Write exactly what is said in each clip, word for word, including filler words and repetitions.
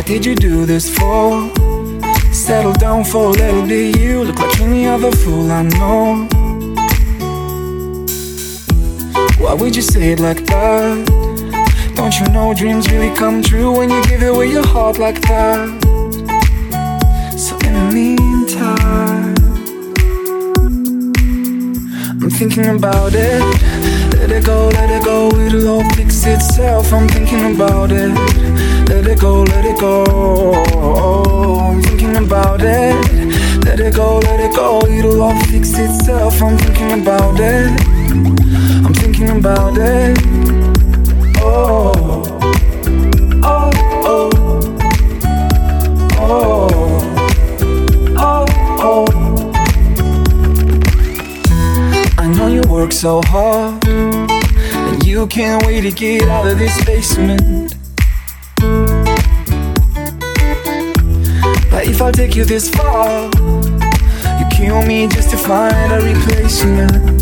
What did you do this for? Settle down for a little bit. You look like any other fool I know. Why would you say it like that? Don't you know dreams really come true when you give away your heart like that? So in the meantime, I'm thinking about it. Let it go, let it go, it'll all fix itself. I'm thinking about it. Let it go, let it go. I'm thinking about it. Let it go, let it go, it'll all fix itself. I'm thinking about it. I'm thinking about it. Oh, oh, oh, oh, oh, oh. I know you work so hard, and you can't wait to get out of this basement. But if I take you this far, you kill me just to find a replacement.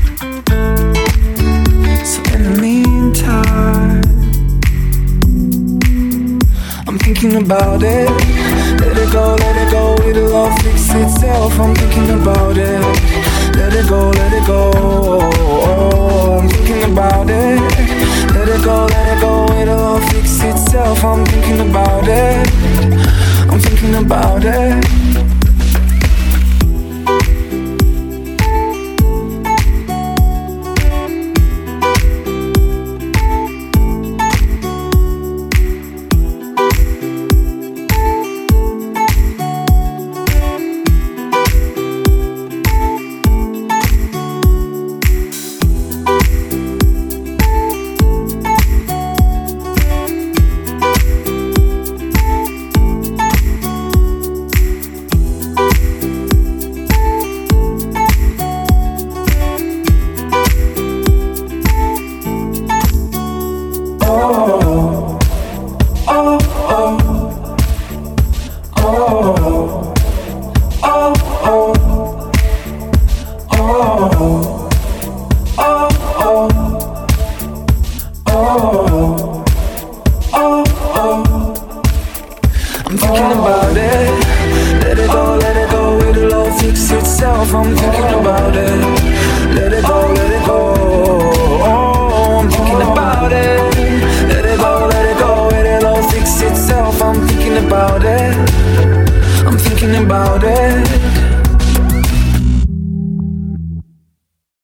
So in the meantime, I'm thinking about it. Let it go, let it go, it'll all fix itself. I'm thinking about it. Let it go, let it go. I'm thinking about it. Let it go, let it go, it'll all fix itself. I'm thinking about it. I'm thinking about it. I'm thinking about it. Let it go, let it go, it'll all fix itself. I'm thinking about it. Let it go, let it go. Oh, I'm thinking about it. Let it go, let it go, it'll all fix itself. I'm thinking about it. I'm thinking about it.